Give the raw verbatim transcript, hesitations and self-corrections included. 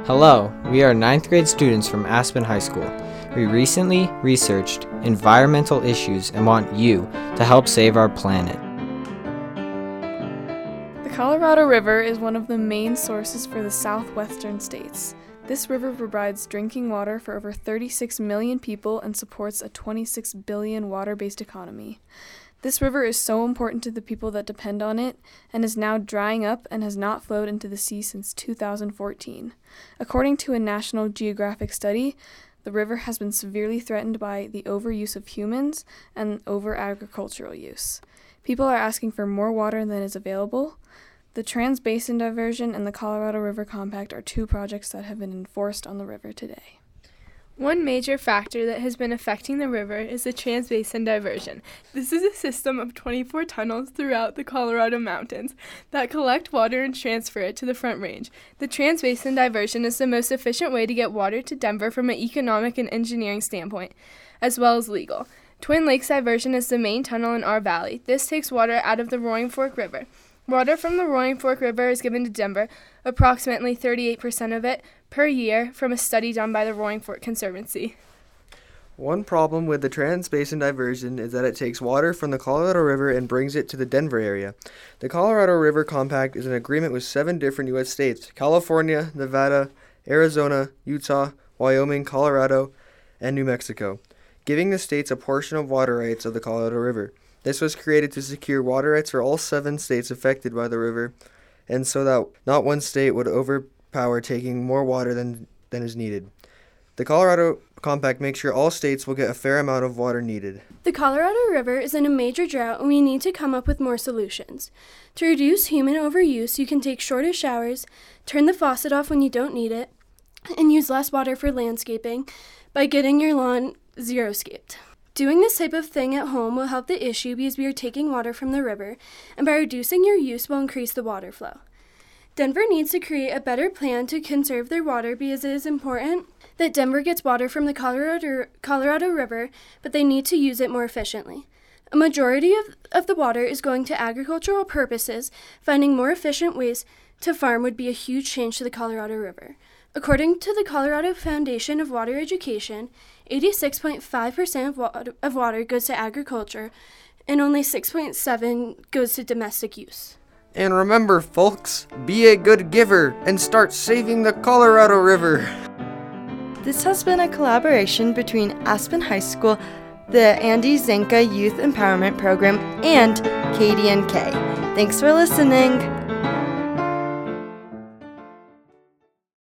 Hello, we are ninth grade students from Aspen High School. We recently researched environmental issues and want you to help save our planet. The Colorado River is one of the main sources for the southwestern states. This river provides drinking water for over thirty-six million people and supports a twenty-six billion water-based economy. This river is so important to the people that depend on it and is now drying up and has not flowed into the sea since two thousand fourteen. According to a National Geographic study, the river has been severely threatened by the overuse of humans and over-agricultural use. People are asking for more water than is available. The Trans-Basin Diversion and the Colorado River Compact are two projects that have been enforced on the river today. One major factor that has been affecting the river is the Trans-Basin Diversion. This is a system of twenty-four tunnels throughout the Colorado mountains that collect water and transfer it to the Front Range. The Trans-Basin Diversion is the most efficient way to get water to Denver from an economic and engineering standpoint, as well as legal. Twin Lakes Diversion is the main tunnel in our valley. This takes water out of the Roaring Fork River. Water from the Roaring Fork River is given to Denver, approximately thirty-eight percent of it, per year from a study done by the Roaring Fork Conservancy. One problem with the Trans-Basin Diversion is that it takes water from the Colorado River and brings it to the Denver area. The Colorado River Compact is an agreement with seven different U S states: California, Nevada, Arizona, Utah, Wyoming, Colorado, and New Mexico, giving the states a portion of water rights of the Colorado River. This was created to secure water rights for all seven states affected by the river, and so that not one state would overpower taking more water than, than is needed. The Colorado Compact makes sure all states will get a fair amount of water needed. The Colorado River is in a major drought, and we need to come up with more solutions. To reduce human overuse, you can take shorter showers, turn the faucet off when you don't need it, and use less water for landscaping by getting your lawn zero-scaped. Doing this type of thing at home will help the issue because we are taking water from the river, and by reducing your use will increase the water flow. Denver needs to create a better plan to conserve their water because it is important that Denver gets water from the Colorado, Colorado River, but they need to use it more efficiently. A majority of, of the water is going to agricultural purposes. Finding more efficient ways to farm would be a huge change to the Colorado River. According to the Colorado Foundation of Water Education, eighty-six point five percent of water, of water goes to agriculture, and only six point seven percent goes to domestic use. And remember, folks, be a good giver and start saving the Colorado River. This has been a collaboration between Aspen High School, the Andy Zanka Youth Empowerment Program, and K D N K. Thanks for listening.